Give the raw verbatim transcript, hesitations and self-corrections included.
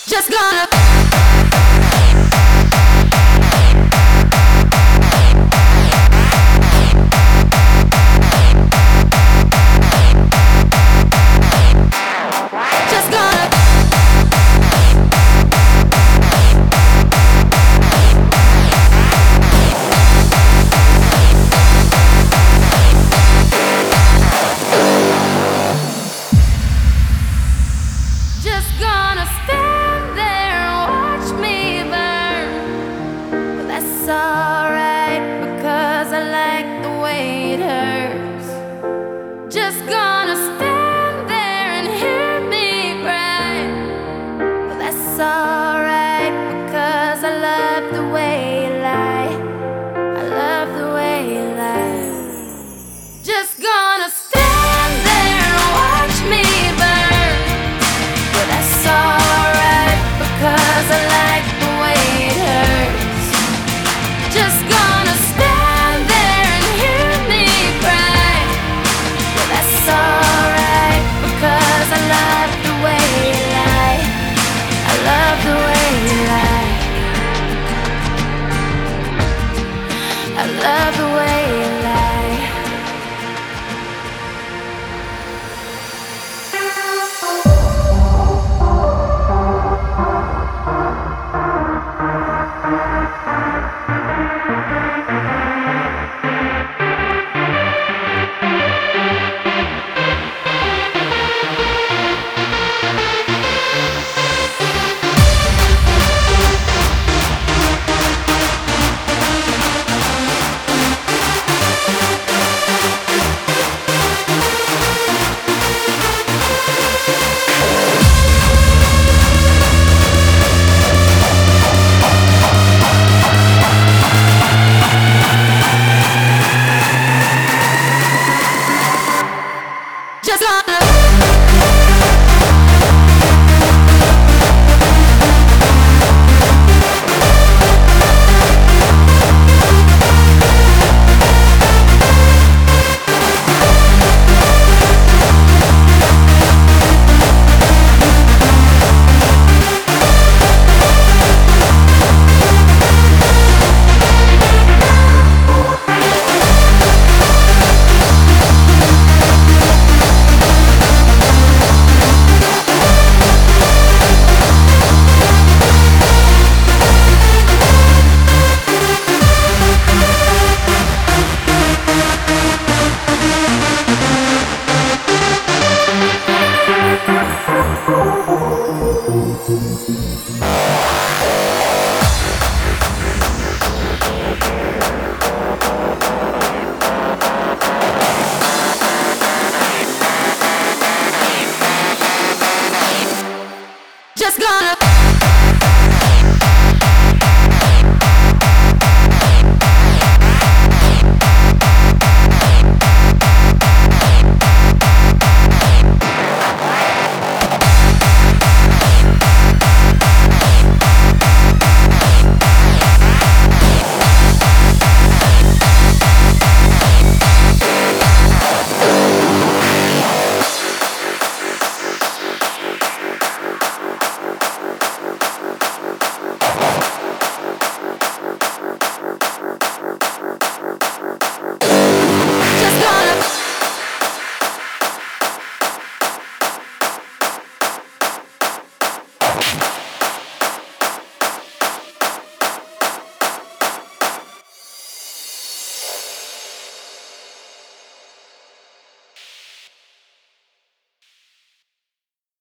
Just gonna Just gonna Just gonna stand there and watch me burn. But that's alright because I like the way it hurts. Just gonna stand there and hear me cry. But that's alright because I love the way you lie. I love the way you lie. Just gonna stand there and watch me burn. But that's alright because I like the way it hurts. Just gonna stand there and hear me cry. But that's alright because I love the way you lie. I love the way you lie. I love the way you lie. Just gonna Thank you.